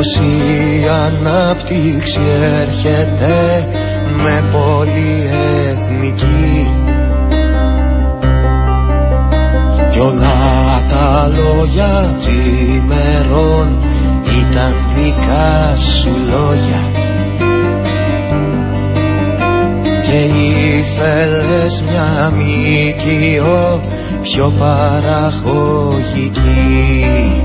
πως η ανάπτυξη έρχεται με πολυεθνική κι όλα τα λόγια τζιμερών ήταν δικά σου λόγια και ήθελες μια μοικείο πιο παραγωγική.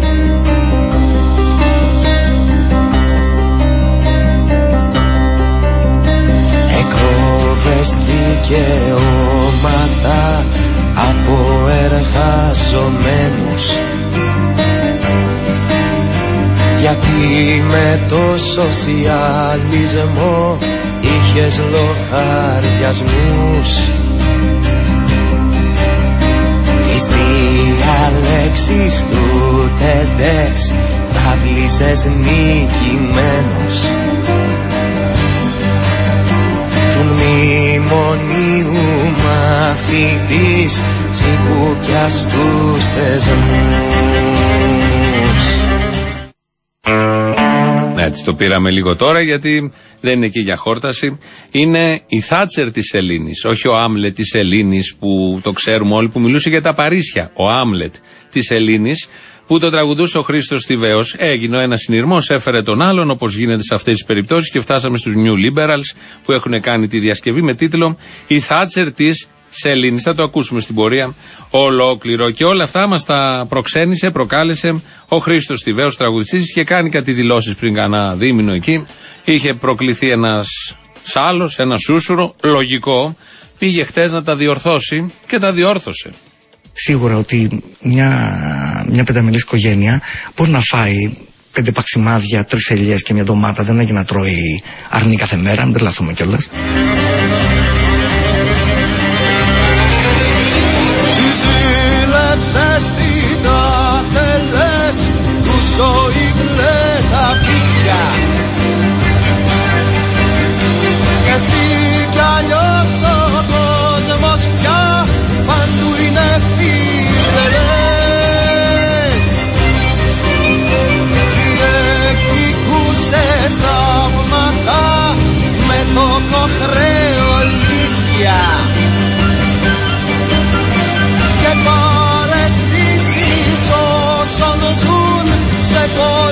Εκόβες δικαιώματα από εργαζομένους γιατί με το σοσιαλισμό είχες λογαριασμούς. Τις διαλέξεις του TEDx τραβλίσες νικημένους του μνημονίου μαθητής τσιμπούκια στους θεσμούς. Έτσι το πήραμε λίγο τώρα γιατί δεν είναι εκεί για χόρταση. Είναι η Θάτσερ της Ελλήνης, όχι ο Άμλετ της Ελλήνης που το ξέρουμε όλοι, που μιλούσε για τα Παρίσια. Ο Άμλετ της Ελλήνης που το τραγουδούσε ο Χρήστος Τιβαίος. Έγινε ένας συνειρμός, έφερε τον άλλον όπως γίνεται σε αυτές τις περιπτώσεις και φτάσαμε στους New Liberals που έχουν κάνει τη διασκευή με τίτλο «Η Θάτσερ της Ελλήνης». Θα το ακούσουμε στην πορεία ολόκληρο και όλα αυτά μας τα προξένησε, προκάλεσε ο Χρήστος Τιβαίος, τραγουδιστής. Είχε κάνει κάτι δηλώσεις πριν κανένα δίμηνο εκεί. Είχε προκληθεί ένας σάλος, ένα σούσουρο, λογικό. Πήγε χτες να τα διορθώσει και τα διόρθωσε. Σίγουρα ότι μια πενταμελής οικογένεια μπορεί να φάει 5 παξιμάδια, 3 ελιές και μια ντομάτα. Δεν έχει να τρώει αρνί κάθε μέρα, μην τρελαθούμε κιόλας. Ζήλεψες τι τα θέλες, κούσο ύπνε τα πίτσια κι έτσι κι αλλιώς ο κόσμος πια παντού είναι φίλες. Διεκδικούσες θαύματα με το κοχρέο λύσια και παραισθήσεις όσων ζουν σε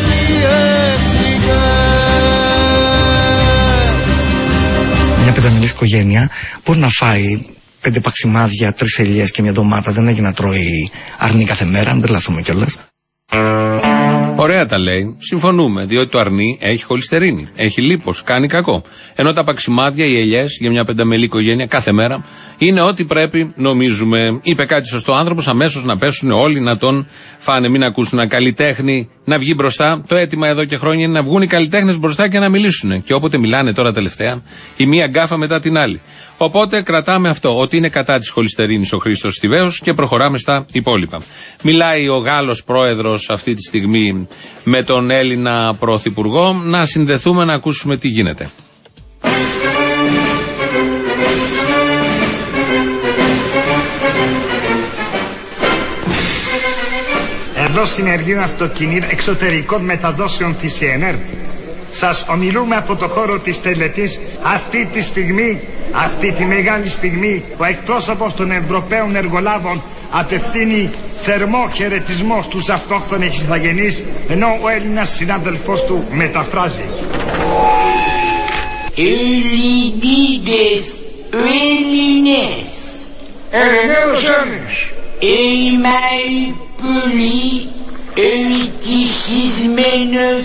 πολυεθνικές. Μια πενταμελής οικογένεια μπορεί να φάει 5 παξιμάδια, 3 ελιές και μια ντομάτα. Δεν έχει να τρώει αρνί κάθε μέρα, μην τρελαθούμε κιόλας. Ωραία τα λέει, συμφωνούμε, διότι το αρνί έχει χολυστερίνη, έχει λίπος, κάνει κακό. Ενώ τα παξιμάδια, οι ελιές για μια πενταμελή οικογένεια κάθε μέρα είναι ό,τι πρέπει, νομίζουμε. Είπε κάτι σωστό άνθρωπος, αμέσως να πέσουν όλοι να τον φάνε. Μην ακούσουν ένα καλλιτέχνη να βγει μπροστά. Το αίτημα εδώ και χρόνια είναι να βγουν οι καλλιτέχνες μπροστά και να μιλήσουν. Και όποτε μιλάνε τώρα τελευταία, η μία γκάφα μετά την άλλη. Οπότε κρατάμε αυτό, ότι είναι κατά της χολυστερίνης ο Χρήστος Τιβαίος και προχωράμε στα υπόλοιπα. Μιλάει ο Γάλλος πρόεδρος αυτή τη στιγμή με τον Έλληνα πρωθυπουργό. Να συνδεθούμε να ακούσουμε τι γίνεται. Εδώ συνεργείο αυτοκινήτων εξωτερικών μεταδόσεων της ΕΝΕΡΤ. Σας ομιλούμε από το χώρο της τελετής αυτή τη στιγμή, αυτή τη μεγάλη στιγμή, ο εκπρόσωπος των Ευρωπαίων εργολάβων απευθύνει θερμό χαιρετισμό στους αυτόχθονες ηθαγενείς, ενώ ο Έλληνας συνάδελφός του μεταφράζει. Ελληνίδες, Ελληνές, Ελληνέους Έλληνες, πολύ ευτυχισμένος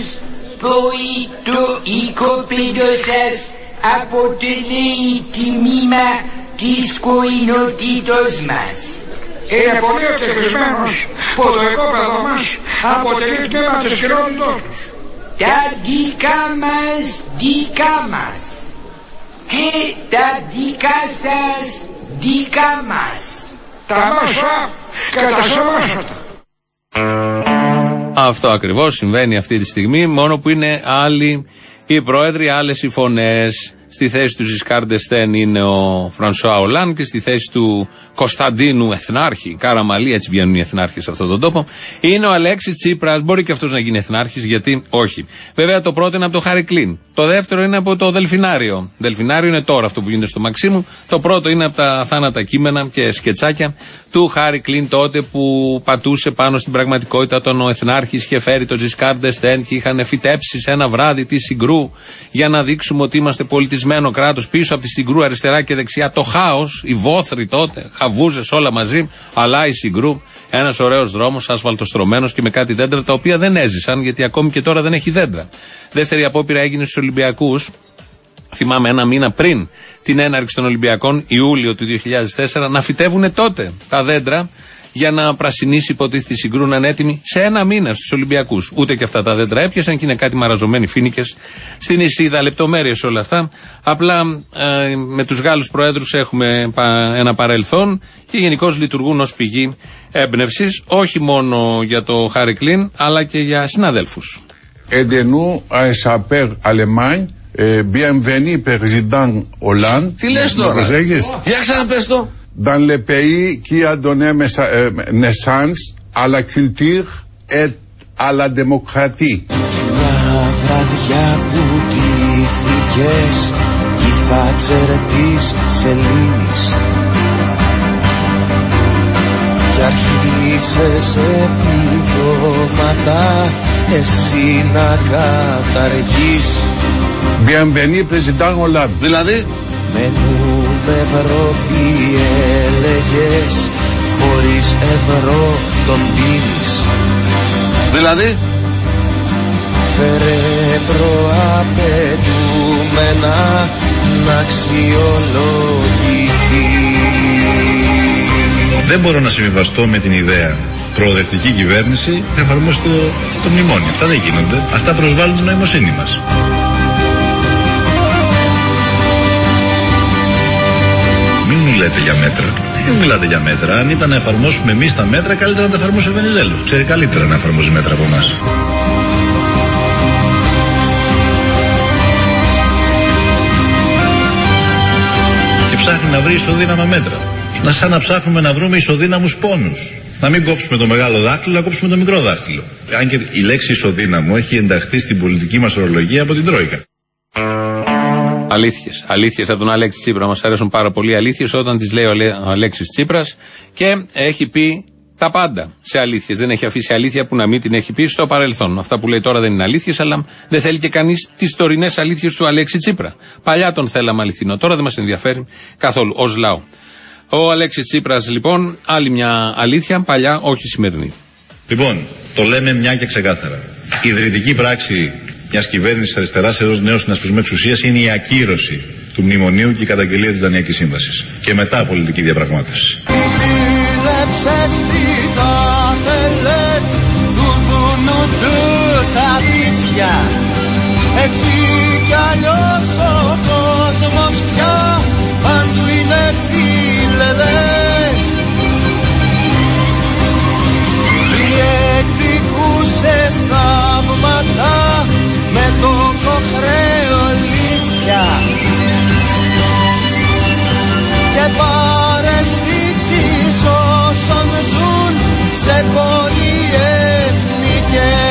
ποητοοικοπαίδωσας αποτελεί η τιμήμα της κοινότητος μας. Είναι πολύ ευτυχισμένος που το οικόπεδο μας αποτελεί τμήμα της κοινότητός τους. Τα δικά μας και τα δικά σας δικά μας. Τα μάσα και τα σεμάσατα. Αυτό ακριβώς συμβαίνει αυτή τη στιγμή, μόνο που είναι άλλοι οι πρόεδροι, άλλες οι φωνές. Στη θέση του Ζισκάρ ντ'Εστέν είναι ο Φρανσουά Ολάν και στη θέση του Κωνσταντίνου Εθνάρχη, Καραμαλή, έτσι βγαίνουν οι εθνάρχες σε αυτόν τον τόπο, είναι ο Αλέξης Τσίπρας. Μπορεί και αυτός να γίνει εθνάρχης, γιατί όχι. Βέβαια το πρώτο είναι από το Χάρι Κλίν. Το δεύτερο είναι από το Δελφινάριο. Δελφινάριο είναι τώρα αυτό που γίνεται στο Μαξίμου. Το πρώτο είναι από τα θάνατα κείμενα και σκετσάκια του Χάρι Κλίν, τότε που πατούσε πάνω στην πραγματικότητα όταν ο εθνάρχης είχε φέρει τον Ζισκάρ ντ'Εστέν και είχαν φυτέψει σε ένα βράδυ τη Συγκρού για να δείξουμε ότι είμαστε πολιτισμένο κράτος. Πίσω από τη Συγκρού, αριστερά και δεξιά, το χάος, οι βόθροι τότε, χαβούζες όλα μαζί, αλλά η Συγκρού, ένας ωραίος δρόμος, ασφαλτοστρωμένος και με κάτι δέντρα τα οποία δεν έζησαν, γιατί ακόμη και τώρα δεν έχει δέντρα. Δεύτερη απόπειρα έγινε στους Ολυμπιακούς. Θυμάμαι ένα μήνα πριν την έναρξη των Ολυμπιακών, Ιούλιο του 2004, να φυτεύουν τότε τα δέντρα για να πρασινίσει, υποτίθεται, η Συγκρού να είναι έτοιμη σε ένα μήνα στους Ολυμπιακούς. Ούτε και αυτά τα δέντρα έπιασαν και είναι κάτι μαραζωμένοι φοίνικες στην Ισίδα. Λεπτομέρειες όλα αυτά. Απλά με τους Γάλλους Προέδρους έχουμε ένα παρελθόν και γενικώς λειτουργούν ως πηγή έμπνευσης, όχι μόνο για το Χάρι Κλίν, αλλά και για συναδέλφους. Et de nous, à Saper Allemagne, bienvenue président Hollande. Τι λες τώρα? Για ξαναπες το. Dans le pays qui a donné naissance à la culture et à la démocratie. Μια βραδιά που ντύθηκες η Θάτσερ της σελήνης κι αρχίσες επιδόματα εσύ να καταργείς. Bienvenue président Hollande. Δηλαδή? Μένουμε Ευρώπη έλεγες, χωρίς ευρώ τον πίνεις. Δηλαδή? Φέρε προαπαιτούμενα να αξιολογηθεί. Δεν μπορώ να συμβιβαστώ με την ιδέα προοδευτική κυβέρνηση θα εφαρμόσει το μνημόνιο. Αυτά δεν γίνονται. Αυτά προσβάλλουν την νοημοσύνη μας. Μην μιλάτε για μέτρα. Μην μιλάτε για μέτρα. Αν ήταν να εφαρμόσουμε εμείς τα μέτρα, καλύτερα να τα εφαρμόσει ο Βενιζέλος. Ξέρει καλύτερα να εφαρμόζει μέτρα από εμάς. Και ψάχνει να βρει ισοδύναμα μέτρα. Σαν να ψάχνουμε να βρούμε ισοδύναμους πόνους. Να μην κόψουμε το μεγάλο δάχτυλο, να κόψουμε το μικρό δάχτυλο. Αν και η λέξη ισοδύναμο έχει ενταχθεί στην πολιτική μας ορολογία από την Τρόικα. Αλήθειες. Αλήθειες από τον Αλέξη Τσίπρα. Μας αρέσουν πάρα πολύ αλήθειες όταν τις λέει ο Αλέξης Τσίπρας και έχει πει τα πάντα σε αλήθειες. Δεν έχει αφήσει αλήθεια που να μην την έχει πει στο παρελθόν. Αυτά που λέει τώρα δεν είναι αλήθειες, αλλά δεν θέλει και κανείς τις τωρινές αλήθειες του Αλέξη Τσίπρα. Παλιά τον θέλαμε αληθινό, τώρα δεν μας ενδιαφέρει καθόλου ως λαό. Ο Αλέξης Τσίπρας, λοιπόν, άλλη μια αλήθεια, παλιά, όχι σημερινή. Λοιπόν, το λέμε μια και ξεκάθαρα. Η ιδρυτική πράξη μιας κυβέρνησης αριστεράς ενός νέου συνασπισμού εξουσίας είναι η ακύρωση του μνημονίου και η καταγγελία της Δανειακής Σύμβασης. Και μετά πολιτική διαπραγμάτευση. Έτσι κι αλλιώς ο κόσμος πια παντού είναι φίλεδες. Διεκδικούσες θαύματα με το κοχρέο λύσια και παραισθήσεις όσων ζουν σε πολυεθνικές.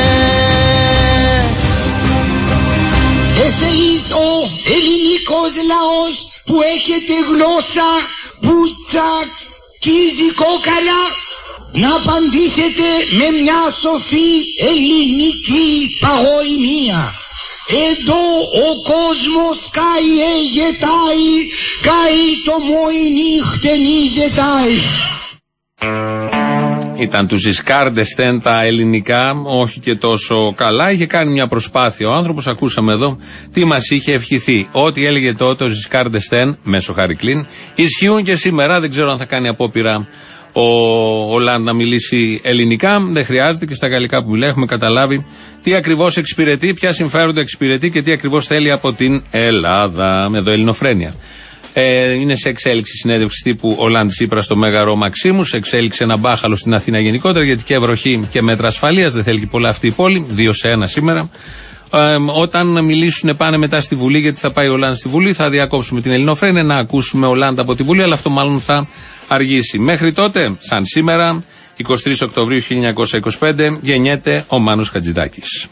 Εσείς ο ελληνικός λαός που έχετε γλώσσα που τσακίζει κόκαλα να απαντήσετε με μια σοφή ελληνική παγωημία. Εδώ ο κόσμος καεί εγετάει, καεί το μόη νύχτενη ζετάει. Ήταν του Ζισκάρ ντ'Εστέν τα ελληνικά, όχι και τόσο καλά. Είχε κάνει μια προσπάθεια ο άνθρωπος, ακούσαμε εδώ τι μας είχε ευχηθεί. Ό,τι έλεγε τότε ο Ζισκάρ ντ'Εστέν, μέσω Χάρι Κλίν, ισχύουν και σήμερα. Δεν ξέρω αν θα κάνει απόπειρα ο Ολάντ να μιλήσει ελληνικά. Δεν χρειάζεται, και στα γαλλικά που μιλάει έχουμε καταλάβει τι ακριβώς εξυπηρετεί, ποια συμφέροντα εξυπηρετεί και τι ακριβώς θέλει από την Ελλάδα. Εδώ ελληνοφρένεια. Είναι σε εξέλιξη συνέντευξη τύπου Ολάντ Τσίπρα στο Μέγαρο Μαξίμου. Σε εξέλιξη ένα μπάχαλο στην Αθήνα γενικότερα, γιατί και βροχή και μέτρα ασφαλείας. Δεν θέλει και πολλά αυτή η πόλη. 2-1 σήμερα. Όταν μιλήσουν πάνε μετά στη Βουλή, γιατί θα πάει ο Λάντα στη Βουλή, θα διακόψουμε την Ελληνοφρένεια να ακούσουμε ο Λάντα από τη Βουλή, αλλά αυτό μάλλον θα αργήσει. Μέχρι τότε, σαν σήμερα, 23 Οκτωβρίου 1925, γεννιέται ο Μάνος Χατζηδάκης.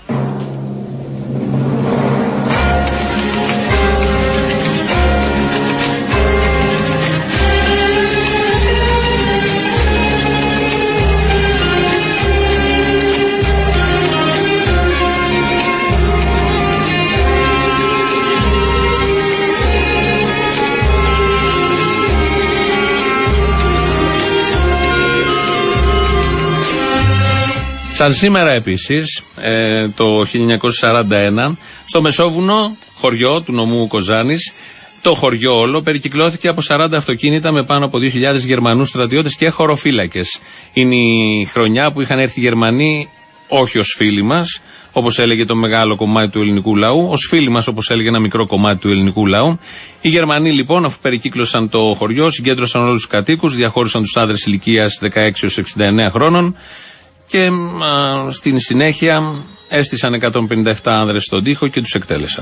Σαν σήμερα επίσης, το 1941, στο Μεσόβουνο, χωριό του νομού Κοζάνης, το χωριό όλο περικυκλώθηκε από 40 αυτοκίνητα με πάνω από 2.000 Γερμανούς στρατιώτες και χωροφύλακες. Είναι η χρονιά που είχαν έρθει οι Γερμανοί, όχι ως φίλοι μας, όπως έλεγε το μεγάλο κομμάτι του ελληνικού λαού, ως φίλοι μας, όπως έλεγε ένα μικρό κομμάτι του ελληνικού λαού. Οι Γερμανοί λοιπόν, αφού περικύκλωσαν το χωριό, συγκέντρωσαν όλους τους κατοίκους, διαχώρισαν τους άνδρες ηλικίας 16 έως 69 χρόνων. Και στην συνέχεια έστησαν 157 άνδρες στον τοίχο και τους εκτέλεσαν.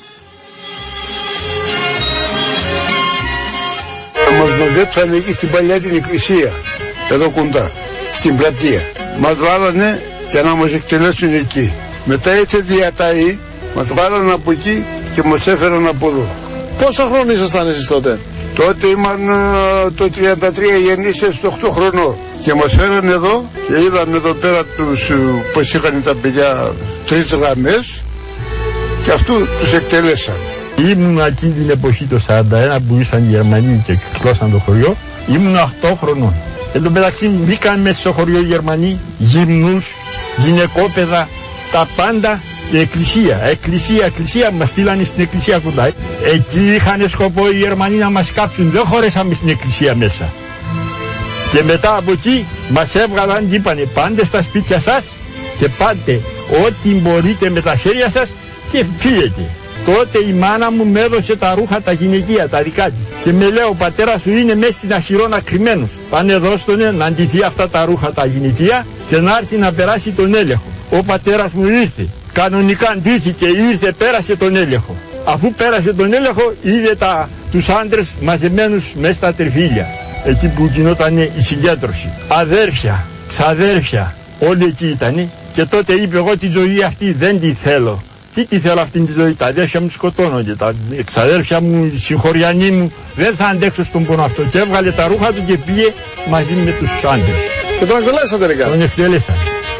Μας μαζέψανε εκεί στην παλιά την εκκλησία, εδώ κοντά, στην πλατεία. Μας βάλανε για να μας εκτελέσουν εκεί. Μετά ήρθε διαταή, μας βάλανε από εκεί και μας έφεραν από εδώ. Πόσα χρόνια ήσασταν εσείς τότε? Τότε ήμουν το 33 γεννήσεως στο 8 χρονών. Και μας φέρανε εδώ και είδαμε εδώ πέρα τους πως είχαν τα παιδιά 3 γραμμές και αυτού τους εκτελέσαν. Ήμουν εκείνη την εποχή το 41 που ήρθαν οι Γερμανοί και κυκλώσαν το χωριό. Ήμουν 8 χρονών. Εν τω μεταξύ μπήκαν μέσα στο χωριό οι Γερμανοί, γυμνούς, γυναικόπαιδα, τα πάντα και εκκλησία, μας στείλανε στην εκκλησία κοντά. Εκεί είχαν σκοπό οι Γερμανοί να μας κάψουν, δεν χωρέσαμε στην εκκλησία μέσα. Και μετά από εκεί μας έβγαλαν και είπανε πάντε στα σπίτια σας και πάτε ό,τι μπορείτε με τα χέρια σας και φύγετε. Τότε η μάνα μου με έδωσε τα ρούχα τα γυναικεία, τα δικά της. Και με λέει ο πατέρας σου είναι μέσα στην αχυρώνα κρυμμένος. Πάνε δώστονε να αντιθεί αυτά τα ρούχα τα γυναικεία και να έρθει να περάσει τον έλεγχο. Ο πατέρας μου ήρθε, κανονικά αντίθηκε, ήρθε, πέρασε τον έλεγχο. Αφού πέρασε τον έλεγχο είδε τους άντρες μαζεμένους μέσα στα τερφίλια. Εκεί που γινόταν η συγκέντρωση. Αδέρφια, ξαδέρφια, όλοι εκεί ήτανε. Και τότε είπε εγώ τη ζωή αυτή δεν τη θέλω. Τι τη θέλω αυτήν τη ζωή, τα αδέρφια μου σκοτώνονται, τα ξαδέρφια μου, οι συγχωριανοί μου, δεν θα αντέξω στον πόνο αυτό. Και έβγαλε τα ρούχα του και πήγε μαζί με τους άντρες. Και τον εκτελέσατε τελικά? Τον εκτέλεσαν.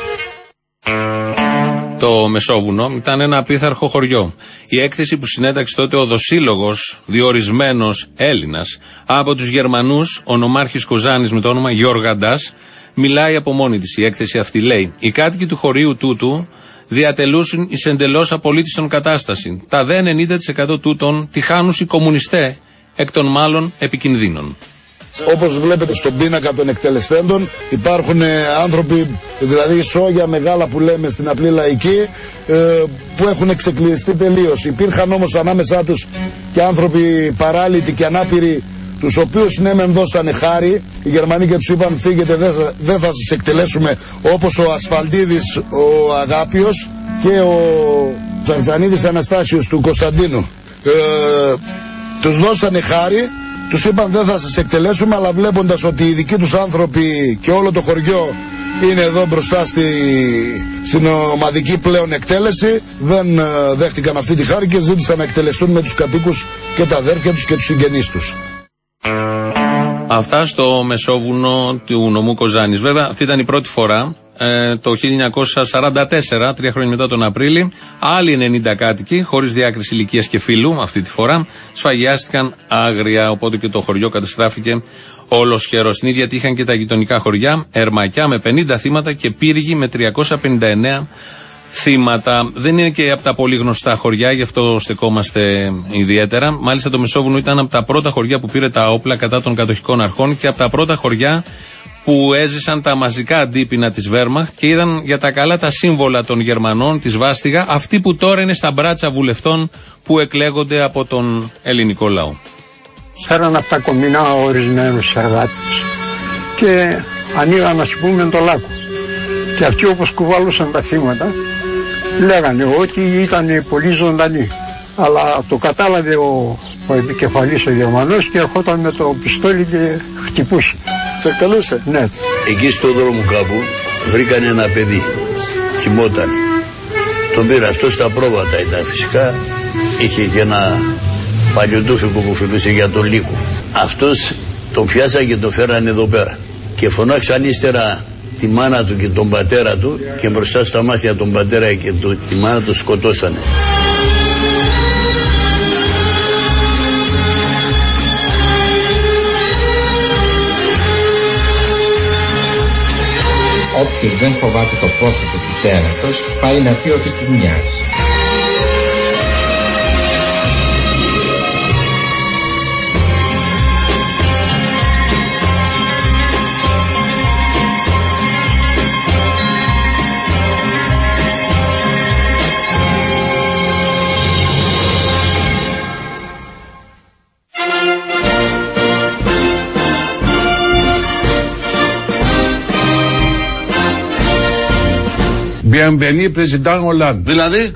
Το Μεσόβουνο ήταν ένα απίθαρχο χωριό. Η έκθεση που συνέταξε τότε ο δοσύλλογος, διορισμένος Έλληνας, από τους Γερμανούς, ο νομάρχης Κοζάνης με το όνομα Γιώργαντας, μιλάει από μόνη της. Η έκθεση αυτή λέει: οι κάτοικοι του χωρίου τούτου διατελούσουν εις εντελώς απολύτιστον κατάσταση. Τα δε 90% τούτων τυχάνους οι κομμουνιστέ, εκ των μάλλον επικινδύνων. Όπως βλέπετε στον πίνακα των εκτελεστέντων υπάρχουν άνθρωποι, δηλαδή σόγια μεγάλα που λέμε στην απλή λαϊκή, που έχουν ξεκληριστεί τελείως. Υπήρχαν όμως ανάμεσά τους και άνθρωποι παράλυτοι και ανάπηροι, τους οποίους ναι μεν δώσανε χάρη οι Γερμανοί και τους είπαν φύγετε, δεν θα σας εκτελέσουμε, όπως ο Ασφαλτίδης ο Αγάπιος και ο Τσαρτσανίδης Αναστάσιος του Κωνσταντίνου. Τους δώσανε χάρη, τους είπαν δεν θα σας εκτελέσουμε, αλλά βλέποντας ότι οι δικοί τους άνθρωποι και όλο το χωριό είναι εδώ μπροστά στην ομαδική πλέον εκτέλεση, δεν δέχτηκαν αυτή τη χάρη και ζήτησαν να εκτελεστούν με τους κατοίκους και τα αδέρφια τους και τους συγγενείς τους. Αυτά στο Μεσόβουνο του νομού Κοζάνης. Βέβαια αυτή ήταν η πρώτη φορά. Το 1944, 3 χρόνια μετά τον Απρίλη, άλλοι 90 κάτοικοι, χωρίς διάκριση ηλικίας και φύλου, αυτή τη φορά, σφαγιάστηκαν άγρια. Οπότε και το χωριό καταστράφηκε ολοσχερός. Στην ίδια τύχαν και τα γειτονικά χωριά, Ερμακιά με 50 θύματα και Πύργη με 359 θύματα. Δεν είναι και από τα πολύ γνωστά χωριά, γι' αυτό στεκόμαστε ιδιαίτερα. Μάλιστα το Μεσόβουνο ήταν από τα πρώτα χωριά που πήρε τα όπλα κατά των κατοχικών αρχών και από τα πρώτα χωριά που έζησαν τα μαζικά αντίπεινα της Βέρμαχτ και είδαν για τα καλά τα σύμβολα των Γερμανών, τη σβάστιγα, αυτή που τώρα είναι στα μπράτσα βουλευτών που εκλέγονται από τον ελληνικό λαό. Φέραν από τα κομινά ορισμένους εργάτες και ανοίγαν, ας πούμε, το λάκκο. Και αυτοί όπως κουβαλούσαν τα θύματα, Λέγανε ότι ήταν πολύ ζωντανή. Αλλά το κατάλαβε ο επικεφαλής ο Γερμανός και ερχόταν με το πιστόλι και χτυπούσε. Σε εκτελούσε? Ναι. Εκεί στον δρόμο κάπου βρήκανε ένα παιδί. Κοιμόταν. Τον πήρα, αυτό στα πρόβατα ήταν φυσικά. Είχε και ένα παλιοντούφικο που φιλούσε για τον λύκο. Αυτός τον πιάσαν και τον φέρανε εδώ πέρα. Και φωνάξαν ύστερα τη μάνα του και τον πατέρα του και μπροστά στα μάτια τον πατέρα και τη μάνα του σκοτώσανε. Όποιος δεν φοβάται το πρόσωπο του τέρατος πάει να πει ότι του μοιάζει. Bienvenue, président Hollande. Δηλαδή?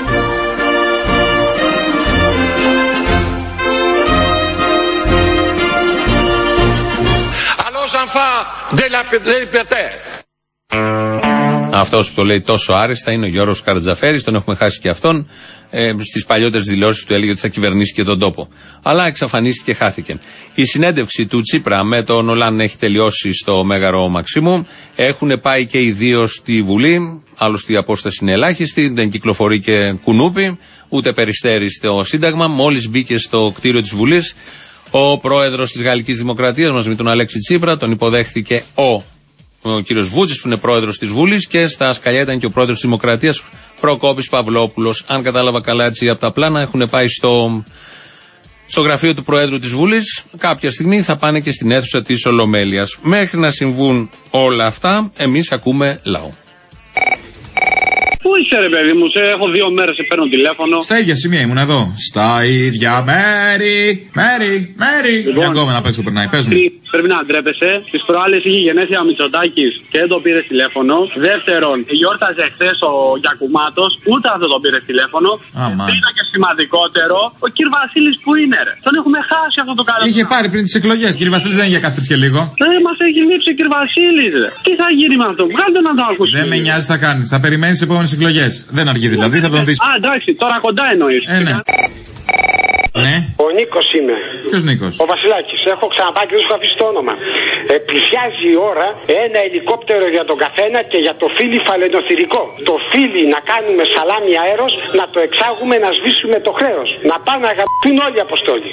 Allons enfants de la liberté. Αυτός που το λέει τόσο άριστα είναι ο Γιώργος Καρτζαφέρης, τον έχουμε χάσει και αυτόν. Στις παλιότερες δηλώσεις του έλεγε ότι θα κυβερνήσει και τον τόπο. Αλλά εξαφανίστηκε, χάθηκε. Η συνέντευξη του Τσίπρα με τον Ολάν έχει τελειώσει στο Μέγαρο Μαξίμου. Έχουν πάει και οι δύο στη Βουλή. Άλλωστε η απόσταση είναι ελάχιστη, δεν κυκλοφορεί και κουνούπι, ούτε περιστέρι στο Σύνταγμα. Μόλις μπήκε στο κτίριο της Βουλής, ο πρόεδρος της Γαλλικής Δημοκρατίας μαζί με τον Αλέξη Τσίπρα, τον υποδέχθηκε ο κύριος Βούτσης που είναι πρόεδρος της Βουλής και στα σκαλιά ήταν και ο πρόεδρος της Δημοκρατίας Προκόπης Παυλόπουλος. Αν κατάλαβα καλά έτσι από τα πλάνα έχουν πάει στο γραφείο του Προέδρου της Βουλής. Κάποια στιγμή θα πάνε και στην αίθουσα της Ολομέλειας. Μέχρι να συμβούν όλα αυτά εμείς ακούμε λαό. Πού είσαι ρε παιδί μου, έχω 2 μέρες σε παίρνω τηλέφωνο. Στα ίδια σημεία ήμουν εδώ. Στα ίδια μέρη. Λοιπόν, μια γκόμενα απ' έξω περνάει, πες μου. Πρέπει να ντρέπεσαι. Τις προάλλες είχε γενέθλια ο Μητσοτάκης και δεν το πήρες τηλέφωνο. Δεύτερον, γιόρταζε χθες ο Γιακουμάτος, ούτε αυτό τον πήρες τηλέφωνο. Τρίτο και σημαντικότερο, ο κ. Βασίλης που είναι ρε. Τον έχουμε χάσει αυτό το καλό. Είχε πάρει πριν τις εκλογές. Κ. Βασίλης δεν είναι για κάθε και λίγο. Μας έχει λείψει ο κ. Βασίλης ρε. Τι θα γίνει με αυτό, βγάλτε να το ακούσει. Δεν με νοιάζει τι θα κάνεις. Θα περιμένεις τις επόμενες εκλογές. Δεν αργεί δηλαδή, θα τον δεις. Α, εντάξει, τώρα κοντά εννοείς. Ναι. Ναι. Ο Νίκος είμαι. Ποιος Νίκος? Ο Βασιλάκης. Έχω ξαναπάει και δεν σου αφήσει το όνομα. Πλησιάζει η ώρα ένα ελικόπτερο για τον καθένα και για το φίλι φαλαινοθυρικό. Το φίλι να κάνουμε σαλάμι αέρος, να το εξάγουμε, να σβήσουμε το χρέος. Να πάνε να αγαπηθούν όλοι οι αποστόλοι.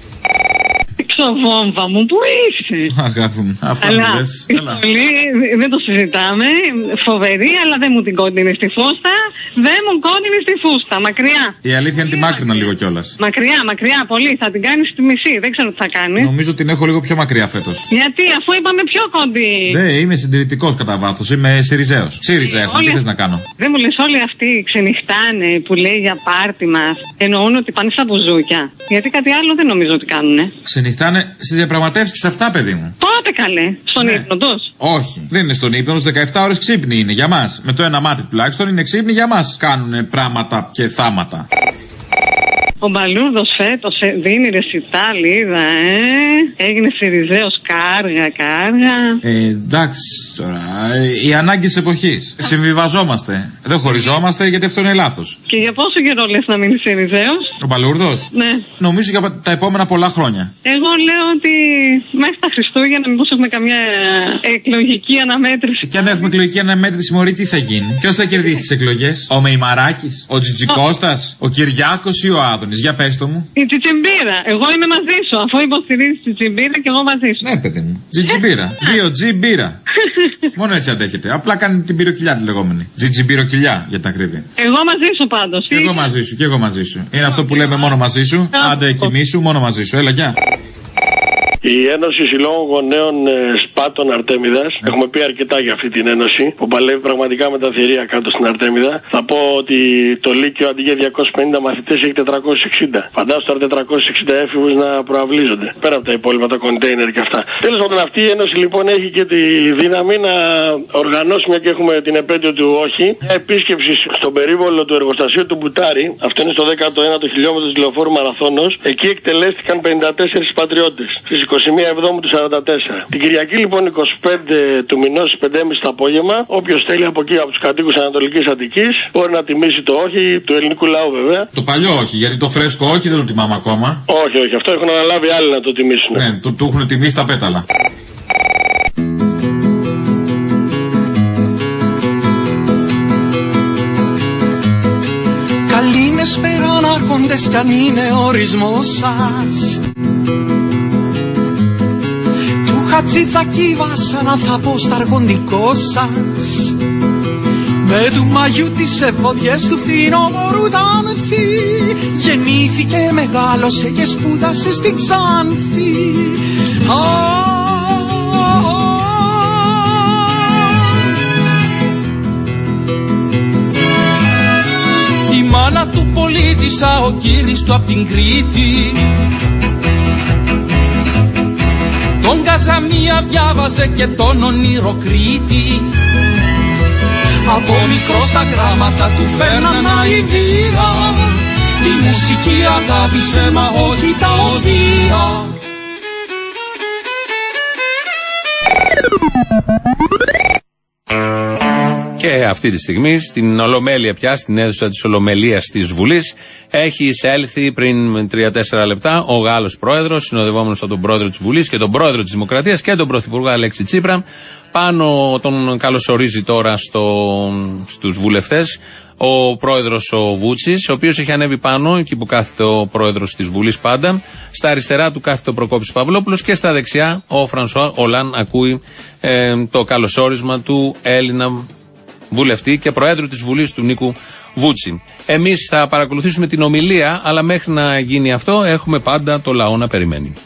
Βόμβα μου, πού είσαι? Αγάπη μου, αυτά αλλά, μου λες. Πολύ, δεν το συζητάμε. Φοβερή, αλλά δεν μου την κόντινε στη φούστα. Δεν μου κόντινε στη φούστα, μακριά. Η αλήθεια είναι τη μάκρυνα λίγο κιόλας. Μακριά, πολύ. Θα την κάνει στη μισή. Δεν ξέρω τι θα κάνει. Νομίζω την έχω λίγο πιο μακριά φέτος. Γιατί, αφού είπαμε πιο κοντή. Ναι, είμαι συντηρητικός κατά βάθος. Είμαι Συριζέος. ΣΥΡΙΖΑ έχω. Τι θες να κάνω? Δεν μου λες όλοι αυτοί ξενυχτάνε που λέει για πάρτι μας. Εννοούν ότι πάνε στα μπουζούκια. Γιατί κάτι άλλο δεν νομίζω ότι κάνουνε. Ξενυχτάνε στις διαπραγματεύσεις και σε αυτά, παιδί μου. Πότε καλέ, στον ύπνο τους? Όχι, δεν είναι στον ύπνο τους, 17 ώρες ξύπνοι είναι για μας. Με το ένα μάτι τουλάχιστον είναι ξύπνοι για μας. Κάνουνε πράγματα και θάματα. Ο Μπαλούρδος φέτος δίνει ρεσιτάλ, είδα, έγινε Συριζέος κάργα. Εντάξει τώρα, οι ανάγκες εποχής. Συμβιβαζόμαστε. Δεν χωριζόμαστε γιατί αυτό είναι λάθος. Και για πόσο καιρό λες να μείνει Συριζέος? Ο Μπαλούρδος? Ναι. Νομίζω για τα επόμενα πολλά χρόνια. Εγώ λέω ότι μέχρι τα Χριστούγεννα μήπως έχουμε καμιά εκλογική αναμέτρηση. Και αν έχουμε εκλογική αναμέτρηση, μωρή, τι θα γίνει? Ποιος θα κερδίσει τις εκλογές? Ο Μεϊμαράκης, ο Τζιτζικώστας, ο Κυριάκος ή ο Άδωνης? Για πες το μου. Η Τσιτσιμπίρα. Εγώ είμαι μαζί σου. Αφού υποστηρίζεις τη Τσιτσιμπίρα και εγώ μαζί σου. Ναι, παιδί μου. Τζιτζιμπίρα. 2G μπύρα. Μόνο έτσι αντέχετε. Απλά κάνει την πυροκυλιά τη λεγόμενη. Τζιτζιμπυροκυλιά για την ακρίβεια. Εγώ μαζί σου πάντως. Και εγώ μαζί σου. Είναι αυτό που λέμε μόνο μαζί σου. Άντε κοιμήσου, μόνο μαζί σου. Έλα, γεια. Η Ένωση Συλλόγων Γονέων Σπάτων Αρτέμιδας, έχουμε πει αρκετά για αυτή την ένωση που παλεύει πραγματικά με τα θηρία κάτω στην Αρτέμιδα. Θα πω ότι το Λύκειο αντί για 250 μαθητές έχει 460. Φαντάζομαι τώρα 460 έφηβους να προαυλίζονται. Πέρα από τα υπόλοιπα, τα κοντέινερ και αυτά. Τέλος πάντων, αυτή η Ένωση λοιπόν έχει και τη δύναμη να οργανώσει, μια και έχουμε την επέτειο του όχι, μια επίσκεψη στον περίβολο του εργοστασίου του Μπουτάρη. Αυτό είναι στο 19ο χιλιόμετρο της λεωφόρου Μαραθώνος. Εκεί εκτελέστηκαν 54 πατριώτες στις 21 Εβδόμου του 44. Την Κυριακή λοιπόν 25 του μηνός 5.30 το απόγευμα, όποιος θέλει από εκεί από τους κατοίκους Ανατολικής Αττικής μπορεί να τιμήσει το όχι του ελληνικού λαού βέβαια. Το παλιό όχι, γιατί το φρέσκο όχι δεν το τιμάμε ακόμα. Όχι, όχι, αυτό έχουν αναλάβει άλλοι να το τιμήσουν. Ναι, του έχουν τιμήσει τα πέταλα. Καλήνεσπεραν άρχοντες κι αν είναι ο ορισμός σας. Του Χατζηδακή Βάσανα θα πω στα αρχοντικό σας. Με του Μαγιού τις ευωδιές του φθινόπωρου τα άνθη. Γεννήθηκε, μεγάλωσε και σπούδασε στη Ξάνθη. Η μάνα του πολίτησα, ο κύρις του απ' την Κρήτη. Τον Καζαμία διάβαζε και τον Ονειροκρίτη. Από μικρό στα γράμματα του φέρναν αηδία. Τη μουσική αγάπησε μα όχι τα οδεία. Και αυτή τη στιγμή στην Ολομέλεια πια, στην αίθουσα της Ολομελίας της Βουλής, έχει εισέλθει πριν 3-4 λεπτά ο Γάλλος πρόεδρος, συνοδευόμενος από τον πρόεδρο της Βουλής και τον πρόεδρο της Δημοκρατίας και τον πρωθυπουργό Αλέξη Τσίπρα. Πάνω τον καλωσορίζει τώρα στους βουλευτές ο πρόεδρος ο Βούτσης, ο οποίος έχει ανέβει πάνω, εκεί που κάθεται ο πρόεδρος της Βουλής πάντα. Στα αριστερά του κάθεται ο Προκόπης Παυλόπουλος και στα δεξιά ο Φρανσουά Ολάν ακούει το καλωσόρισμα του Έλληνα βουλευτή και προέδρου της Βουλής του Νίκου Βούτση. Εμείς θα παρακολουθήσουμε την ομιλία, αλλά μέχρι να γίνει αυτό έχουμε πάντα το λαό να περιμένει.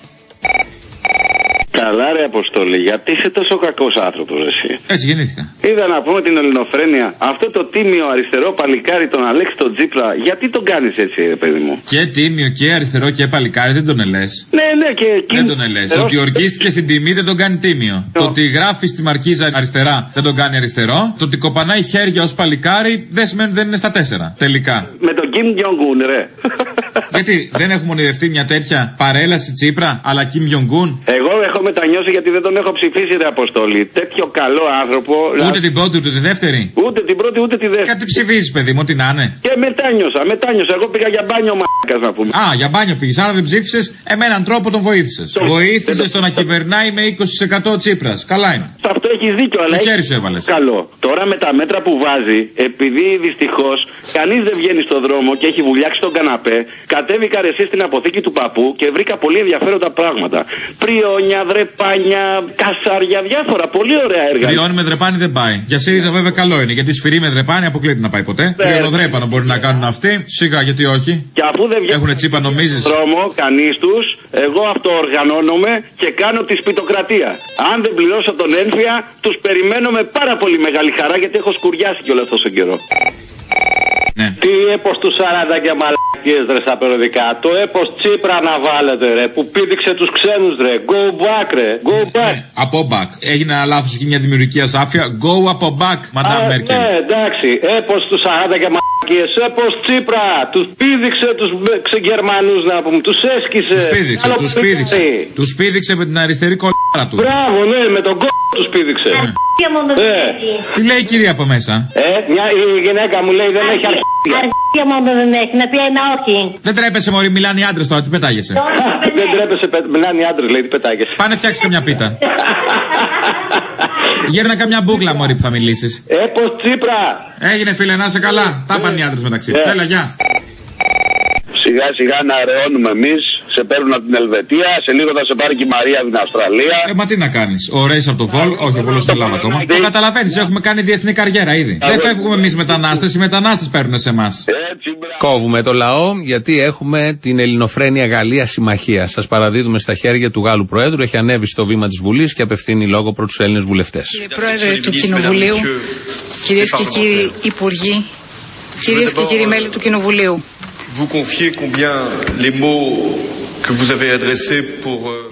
Καλά ρε Αποστόλη, γιατί είσαι τόσο κακός άνθρωπος εσύ? Έτσι γεννήθηκα. Είδα να πούμε την ελληνοφρένεια, αυτό το τίμιο αριστερό παλικάρι τον Αλέξη τον Τσίπρα, γιατί τον κάνεις έτσι ρε παιδί μου? Και τίμιο και αριστερό και παλικάρι δεν τον ελες. Ναι και δεν τον ελες. Το ότι ορκίστηκε στην τιμή δεν τον κάνει τίμιο. Το ότι γράφει στη μαρκίζα αριστερά δεν τον κάνει αριστερό. Το ότι κοπανάει χέρια ως παλικάρι δεν σημαίνει δεν είναι στα 4. Τελικά. Με τον Κιμ Τζονγκούν ρε. Γιατί δεν έχουμε ονειρευτεί μια τέτοια παρέλαση Τσίπρα αλλά Κιμ Τζονγκούν? Εγώ έχω μετανιώσει γιατί δεν τον έχω ψηφίσει ρε Αποστόλη. Τέτοιο καλό άνθρωπο. Ούτε την πρώτη ούτε τη δεύτερη. Ούτε την πρώτη ούτε τη δεύτερη. Κάτι ψηφίζεις παιδί μου, ό,τι να είναι. Και μετάνιωσα. Εγώ πήγα για μπάνιο μ***κας να πούμε. Α, για μπάνιο πήγες. Άρα δεν ψήφισες, με έναν τρόπο τον βοήθησες. Βοήθησες το να κυβερνάει με 20% Τσίπρας. Καλά είναι. Σε αυτό έχεις δίκιο, αλλά. Το χέρι σου έβαλες. Καλό. Τώρα με τα μέτρα που βάζει, επειδή δυστυχώς κανείς δεν βγαίνει στον δρόμο και έχει βουλιάξει τον καναπέ, κατέβηκα ρε εσύ στην αποθήκη του παππού και βρήκα πολύ ενδιαφέροντα πράγματα. Πριόνια, δρεπάνια, κασάρια, διάφορα πολύ ωραία έργα. Πριόνι με δρεπάνι δεν πάει. Για ΣΥΡΙΖΑ βέβαια καλό είναι, γιατί σφυρί με δρεπάνι αποκλείται να πάει ποτέ. Πριονοδρέπανο μπορεί να κάνουν αυτοί, σιγά γιατί όχι. Και αφού δεν βγαίνουν έχουν τσίπα νομίζεις δρόμο, κανείς τους, εγώ αυτοοργανώνομαι και κάνω τη σπιτοκρατία. Αν δεν πληρώσω τον ένφια, τους περιμένω με πάρα πολύ μεγάλη χαρά γιατί έχω σκουριάσει κιόλας τόσο καιρό. Ναι. Τι έπος του 40 και μαλακίες ρε στα περιοδικά. Το έπος Τσίπρα να βάλετε ρε, που πήδηξε τους ξένους ρε. Go back ρε, go back. Ναι, από back. Έγινε ένα λάθος εκεί, μια δημιουργική ασάφεια. Go από back, Madame Merkel. Ναι, εντάξει. Έπος του 40 και μαλακίες. Έπος Τσίπρα. Τους πήδηξε τους Γερμανούς να πούμε. Τους έσκησε. Τους πήδηξε με την αριστερή κολλάρα του. Μπράβο, ναι, με τον τους πήδηξε. Τι λέει η κυρία από μέσα? Η γυναίκα μου λέει δεν έχει αρχίδια. Αρχίδια μόνο δεν έχει, να πει ένα όχι. Δεν τρέπεσαι μωρή, μιλάνε οι άντρες τώρα, τι πετάγεσαι? Δεν τρέπεσαι, μιλάνε οι άντρες, λέει, τι πετάγεσαι. Πάνε φτιάξει καμιά πίτα. Γέρνα καμιά μπούκλα μωρή που θα μιλήσεις. Έπος Τσίπρα. Έγινε φίλε, να είσαι καλά. Τα πάνε οι άντρες μεταξύ τους. Έλα, γεια. Σιγά σιγά να αραιώνουμε εμείς. Σε παίρνουν από την Ελβετία, σε λίγο θα σε πάρει και η Μαρία από την Αυστραλία. Μα τι να κάνεις, ο Ρέις από το Βόλ, όχι ο Βόλος στην Ελλάδα ακόμα. Το καταλαβαίνεις, έχουμε κάνει διεθνή καριέρα ήδη. Δεν φεύγουμε εμείς μετανάστες, οι μετανάστες παίρνουν σε εμάς. Έτσι, μπράβο. Κόβουμε το λαό γιατί έχουμε την Ελληνοφρένεια Γαλλία συμμαχία. Σας παραδίδουμε στα χέρια του Γάλλου Προέδρου. Έχει ανέβει στο βήμα της Βουλής και απευθύνει λόγο προς τους Έλληνες βουλευτές. Κύριε Πρόεδρε του Κοινοβουλίου, κυρίες και κύριοι Υπουργοί, κυρίες και κύριοι μέλη του Κοινοβουλίου. Vous confiez combien les mots que vous avez adressés pour